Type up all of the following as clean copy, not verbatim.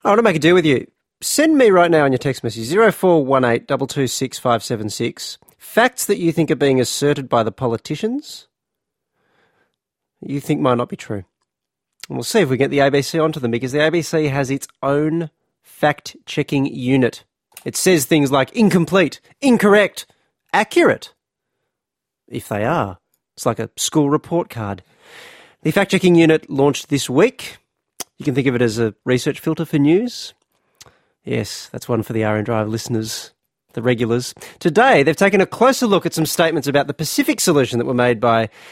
I want to make a deal with you. Send me right now on your text message 0418 226 576 facts that you think are being asserted by the politicians you think might not be true. And we'll see if we get the ABC onto them, because the ABC has its own fact-checking unit. It says things like incomplete, incorrect, accurate, if they are. It's like a school report card. The fact-checking unit launched this week. You can think of it as a research filter for news. Yes, that's one for the RN Drive listeners, the regulars. Today, they've taken a closer look at some statements about the Pacific solution that were made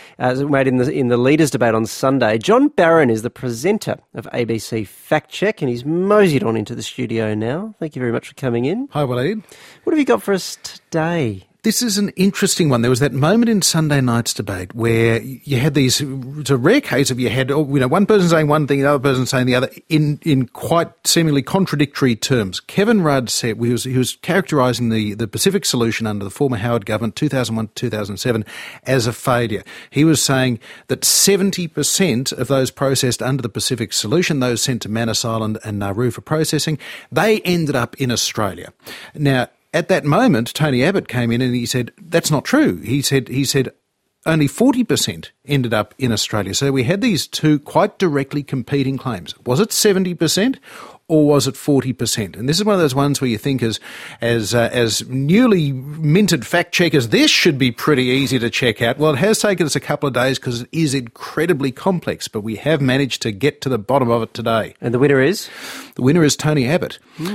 in the Leaders' debate on Sunday. John Barron is the presenter of ABC Fact Check, and he's moseyed on into the studio now. Thank you very much for coming in. Hi, Waleed. What have you got for us today? This is an interesting one. There was that moment in Sunday night's debate where you had it's a rare case of you had, one person saying one thing, the other person saying the other in quite seemingly contradictory terms. Kevin Rudd said, he was characterising the Pacific solution under the former Howard government, 2001 to 2007, as a failure. He was saying that 70% of those processed under the Pacific solution, those sent to Manus Island and Nauru for processing, they ended up in Australia. Now, at that moment, Tony Abbott came in and he said, that's not true. He said only 40% ended up in Australia. So we had these two quite directly competing claims. Was it 70% or was it 40%? And this is one of those ones where you think as newly minted fact checkers, this should be pretty easy to check out. Well, it has taken us a couple of days because it is incredibly complex, but we have managed to get to the bottom of it today. And the winner is? The winner is Tony Abbott.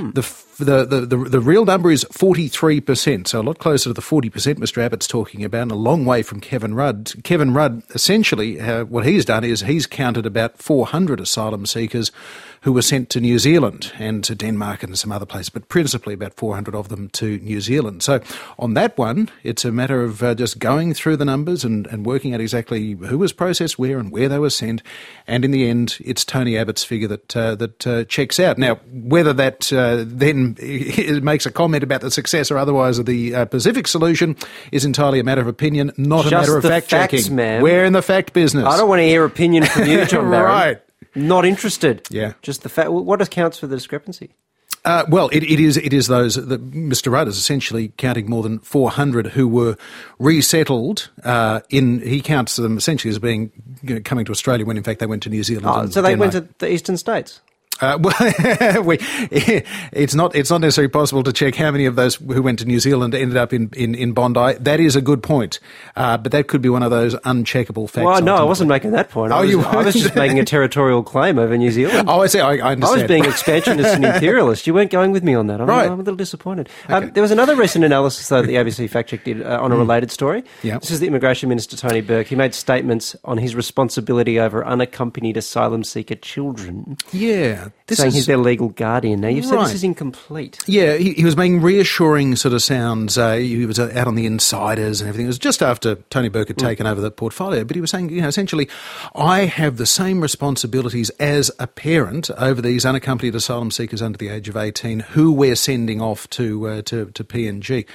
The real number is 43%, so a lot closer to the 40% Mr. Abbott's talking about, and a long way from Kevin Rudd. Kevin Rudd, essentially, what he's done is he's counted about 400 asylum seekers who were sent to New Zealand and to Denmark and some other places, but principally about 400 of them to New Zealand. So on that one, it's a matter of just going through the numbers and working out exactly who was processed where and where they were sent, and in the end, it's Tony Abbott's figure that checks out. Now, whether that then it makes a comment about the success or otherwise of the Pacific solution is entirely a matter of opinion, not just a matter of fact-checking. Facts, man. We're in the fact business. I don't want to hear opinion from you, John Barron. Right. Not interested. Yeah. Just the fact. What accounts for the discrepancy? Well, it is those that Mr. Rudd is essentially counting more than 400 who were resettled. He counts them essentially as being coming to Australia when in fact they went to New Zealand. So they went to the eastern states. It's not necessarily possible to check how many of those who went to New Zealand ended up in Bondi. That is a good point, but that could be one of those uncheckable facts. Well, no, I wasn't making that point. I was just making a territorial claim over New Zealand. Oh, I see. I understand. I was being expansionist and imperialist. You weren't going with me on that. I'm a little disappointed. Okay. There was another recent analysis, though, that the ABC Fact Check did on a related story. Yep. This is the Immigration Minister, Tony Burke. He made statements on his responsibility over unaccompanied asylum seeker children. Yeah. Saying he's their legal guardian. Now, you've said this is incomplete. Yeah, he was making reassuring sort of sounds. He was out on the insiders and everything. It was just after Tony Burke had taken over the portfolio. But he was saying, essentially, I have the same responsibilities as a parent over these unaccompanied asylum seekers under the age of 18 who we're sending off to PNG.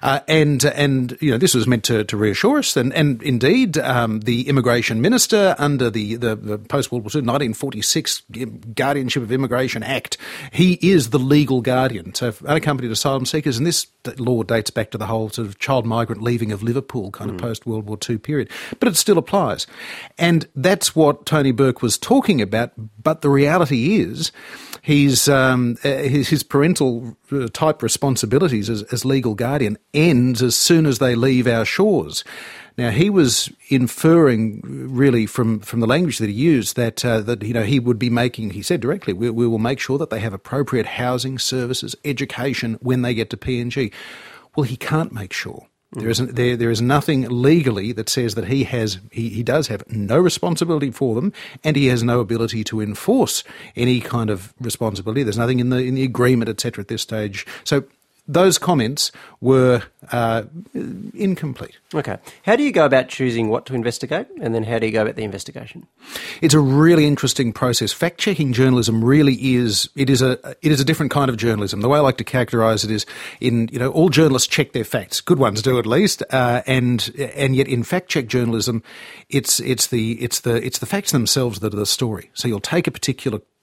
And this was meant to reassure us. And indeed, the Immigration Minister under the post-World War II 1946 Guardianship of Immigration Act, he is the legal guardian. So unaccompanied asylum seekers, and this law dates back to the whole sort of child migrant leaving of Liverpool kind of post-World War II period. But it still applies. And that's what Tony Burke was talking about. But the reality is his parental type responsibilities as legal guardian ends as soon as they leave our shores. Now, he was inferring really from the language that he used that he would be making, he said directly, we will make sure that they have appropriate housing, services, education when they get to PNG. Well, he can't make sure. There is nothing legally that says that he does have no responsibility for them, and he has no ability to enforce any kind of responsibility. There's nothing in the agreement, etc. at this stage. So those comments were incomplete. Okay. How do you go about choosing what to investigate, and then how do you go about the investigation? It's a really interesting process. Fact-checking journalism really is a different kind of journalism. The way I like to characterise it is all journalists check their facts. Good ones do at least, and yet in fact-check journalism, it's the facts themselves that are the story. So you'll take a particular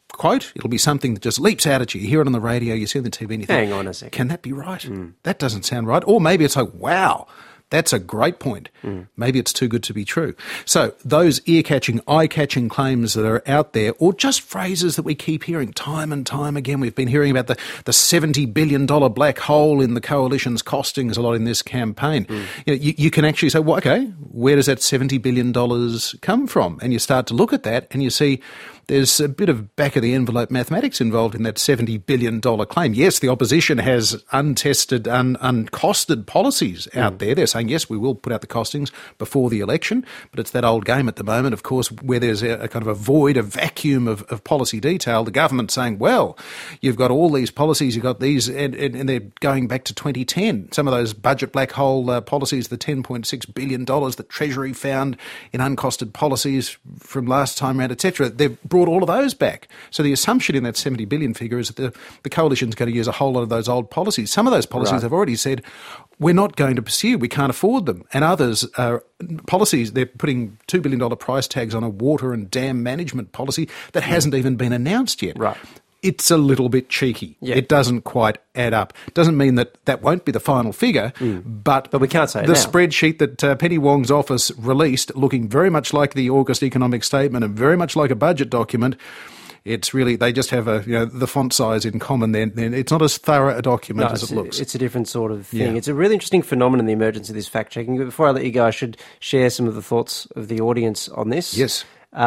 quote. It'll be something that just leaps out at you. You hear it on the radio, you see it on the TV, and you think, Hang on a second. can that be right? That doesn't sound right. Or maybe it's like, wow, that's a great point. Maybe it's too good to be true. So those ear-catching, eye-catching claims that are out there, or just phrases that we keep hearing time and time again. We've been hearing about the $70 billion black hole in the coalition's costings a lot in this campaign. You know, you can actually say, well, okay, where does that $70 billion come from? And you start to look at that and you see there's a bit of back-of-the-envelope mathematics involved in that $70 billion claim. Yes, the opposition has untested, uncosted policies out there. They're saying, yes, we will put out the costings before the election, but it's that old game at the moment, of course, where there's a kind of a void, a vacuum of policy detail. The government saying, well, you've got all these policies, you've got these, and they're going back to 2010. Some of those budget black hole policies, the $10.6 billion that Treasury found in uncosted policies from last time around, etc., they've brought all of those back. So the assumption in that 70 billion figure is that the coalition's going to use a whole lot of those old policies. Some of those policies have already said, we're not going to pursue, we can't afford them. And others are policies, they're putting $2 billion price tags on a water and dam management policy that hasn't even been announced yet. Right. It's a little bit cheeky. Yeah. It doesn't quite add up. Doesn't mean that won't be the final figure, but we can't say it the now. spreadsheet that Penny Wong's office released, looking very much like the August economic statement and very much like a budget document, it's really, they just have the font size in common. Then it's not as thorough a document as it looks. It's a different sort of thing. Yeah. It's a really interesting phenomenon, the emergence of this fact-checking. But before I let you go, I should share some of the thoughts of the audience on this. Yes.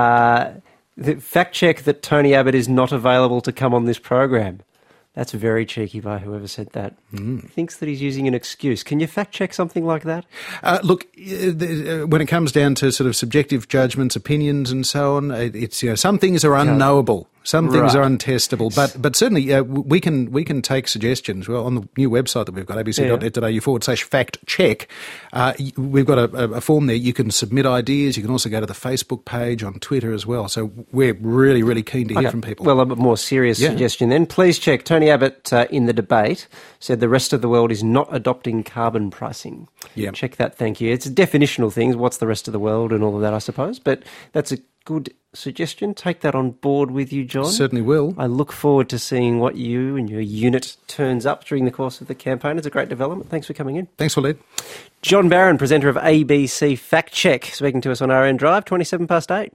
The fact check that Tony Abbott is not available to come on this program. That's very cheeky by whoever said that. He thinks that he's using an excuse. Can you fact check something like that? Look, when it comes down to sort of subjective judgments, opinions, and so on, it's some things are unknowable. Some things are untestable, but certainly we can take suggestions. Well, on the new website that we've got, abc.net.au/fact check, we've got a form there. You can submit ideas. You can also go to the Facebook page, on Twitter as well. So we're really, really keen to hear from people. Well, a bit more serious suggestion then. Please check. Tony Abbott in the debate said the rest of the world is not adopting carbon pricing. Yeah. Check that, thank you. It's definitional things. What's the rest of the world and all of that, I suppose. But that's a good suggestion. Take that on board with you, John. Certainly will. I look forward to seeing what you and your unit turns up during the course of the campaign. It's a great development. Thanks for coming in. Thanks, Waleed. John Barron, presenter of ABC Fact Check, speaking to us on RN Drive, 8:27.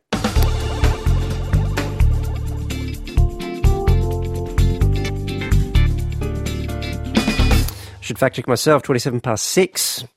Should fact check myself, 6:27.